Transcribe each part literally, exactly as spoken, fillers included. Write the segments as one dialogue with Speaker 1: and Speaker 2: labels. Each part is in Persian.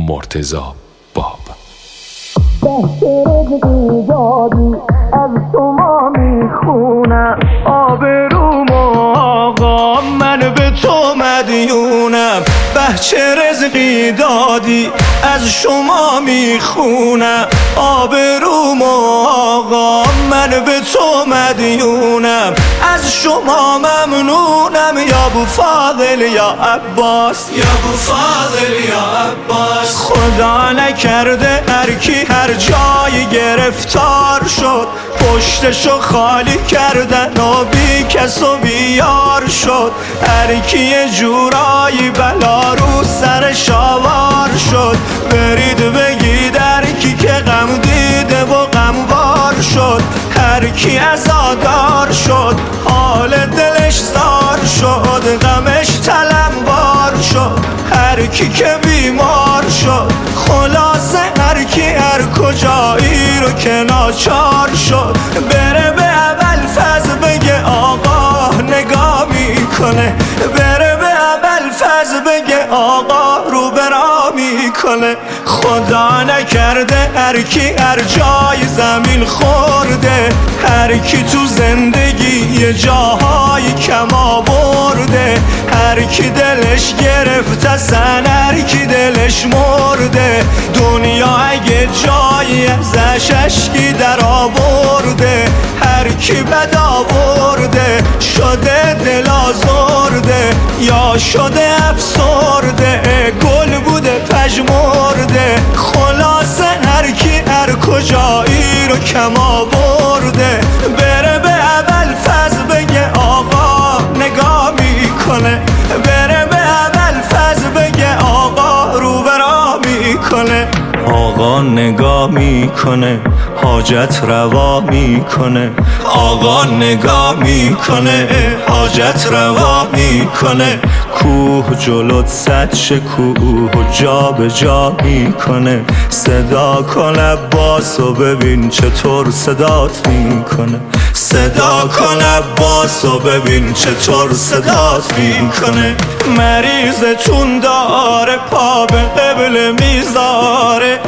Speaker 1: مرتضی باب.
Speaker 2: رزقی دادی از شما میخونم، آبروم آقا من به تو مدیونم. بچه رزقی دادی از شما میخونم، آبروم آقا من به تو مدیونم. از شما ممنونم یا ابو فاضل یا عباس، یا ابو فاضل یا عباس. خدا نکرده هر کی هر جایی گرفتار شد، پشتشو خالی کردن و بی کس و بیار شد. هر کی یه جورایی بلا رو سرش آوار شد، برید بگید هر کی که غم دیده و غمبار شد. هر کی عزادار شد حال دلش زار شد، غمش طلبکار شد. هر کی که بیمار شد خلاصه هر کی هر کجایی رو که ناچار شد، بره به ابوالفضل بگه آقا نگاه میکنه، بره به ابوالفضل بگه آقا رو برا میکنه. خدا نکرده هر کی هر جای زمین خورده، هر کی تو زندگی یه جاهای کم آورده. هر کی دلش گرفته سن، هر کی دلش مرده، دنیا اگه جایی ازش اشکی در آورده. هر کی بد آورده شده دل آزرده، یا شده افسرده گل بوده پژمرده. خلاصه هر کی هر کجایی رو کم آورده، بره به ابوالفضل بگه آقا نگاه میکنه، بره به ابوالفضل بگه آقا رو برا میکنه. آقا نگاه میکنه حاجت روا میکنه، آقا نگاه میکنه حاجت روا میکنه. کوه جلوت صد شکوه و جا به جا میکنه، صدا کن عباس و ببین چطور صدات میکنه، صدا کن عباس و ببین چطور صدات میکنه. مریضتون داره پا به قبل میذاره،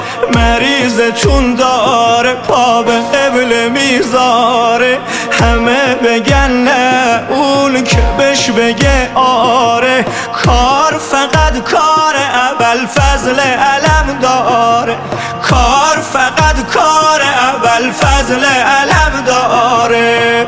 Speaker 2: مریضتون داره پا به قبل میذاره. همه بگن نه اون که بهش بگه آره، کار فقط کار ابوالفضل علم داره، کار فقط کار ابوالفضل علم داره.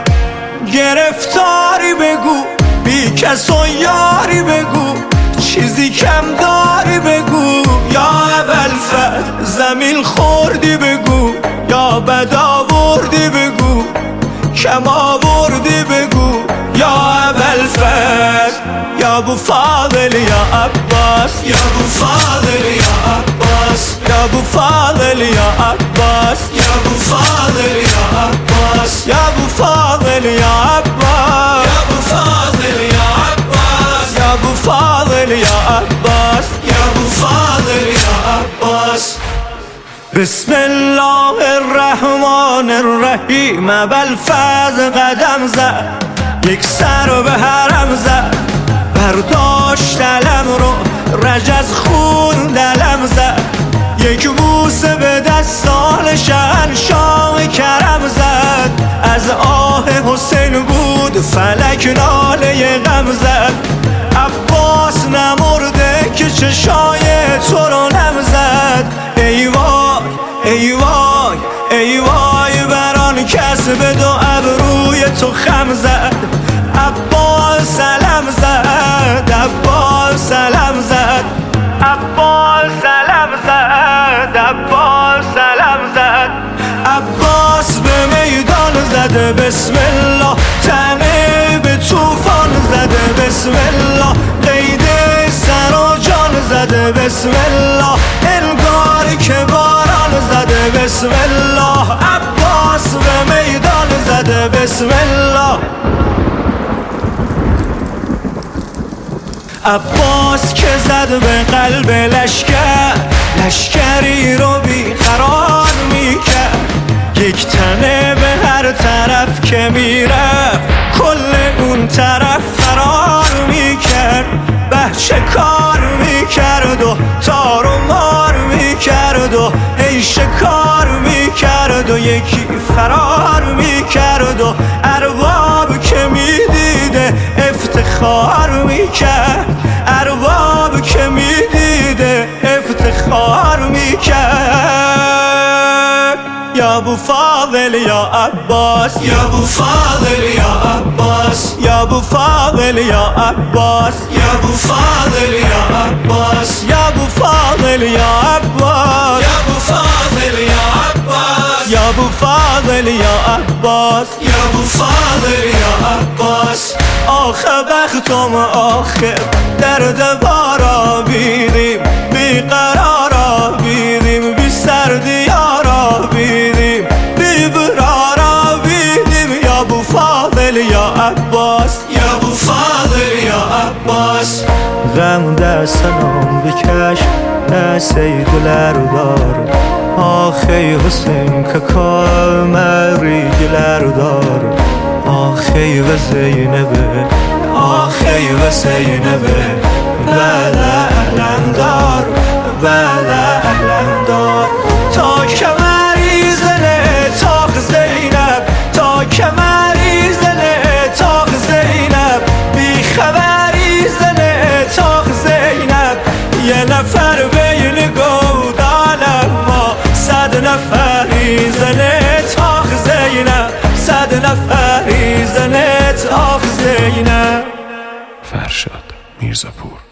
Speaker 2: گرفتاری بگو بی کس و یاری بگو، چیزی کم داری بگو یا ابوالفضل زمین خوردی بگو، یا بد آوردی بگو کم آوردی بگو یا ابوالفضل یا ابو فاضل یا عباس، یا ابو فاضل یا عباس، یا ابو فاضل یا عباس، یا ابو فاضل یا عباس، یا ابو فاضل یا عباس، یا ابو فاضل یا عباس، یا ابو فاضل یا عباس، یا ابو فاضل یا عباس. بسم الله الرحمن الرحیم. ابوالفضل قدم زد یک سر به حرم زد، برداشت علم رو رجز خون دلم زد. یک بوسه به دستان شهنشاه کرم زد، از آه حسین بود فلک ناله غم زد. عباس نمرده که چشای تو رو نم زد. ای وای ای وای ای وای بران کس به دو ابروی تو خم زد. عباس سلام زد، عباس سلام زد، عباس سلام زد، عباس سلام زد. عباس به میدان زده بسم الله، تنه به طوفان زده بسم الله، قید سر و جان زده بسم الله، انگار که باران زده بسم الله. عباس به میدان زده بسم الله. عباس که زد به قلب لشکر، لشکری رو بیقرار میکرد. یک تنه به هر طرف که میرفت کل اون طرف فرار میکرد. بچه کار میکرد و تار و مار یکی فرار میکرد و ارباب که میدیده افتخار میکرد، ارباب که میدیده افتخار میکرد. یا ابو فاضل یا عباس، یا ابو فاضل یا عباس، یا ابو فاضل یا عباس، یا ابو فاضل یا عباس، یا ابو فاضل یا عباس، یا ابو فاضل یا عباس، یا ابو فاضل یا عباس، یا ابو فاضل یا عباس. آخه بختم آخر درد بارا بیدیم، بی قرارا بیدیم، بی سردیارا بیدیم، بی برارا بیدیم. یا ابو فاضل یا عباس، یا ابو فاضل یا عباس. غم در سلام بکش نه سیدلر دار، آخی حسین که کامری گلر دار. آخی و زینبه، آخی و زینبه، بله علندار، بله علندار. تا کمری زنه تاق زینب، تا کمری زنه تاق زینب، بی خبری زنه تاق زینب. یه نفر بین گودال ما، صد نفری زنه تاق زینب، صد نفری زنه تاق زینب.
Speaker 1: فرشاد میرزاپور.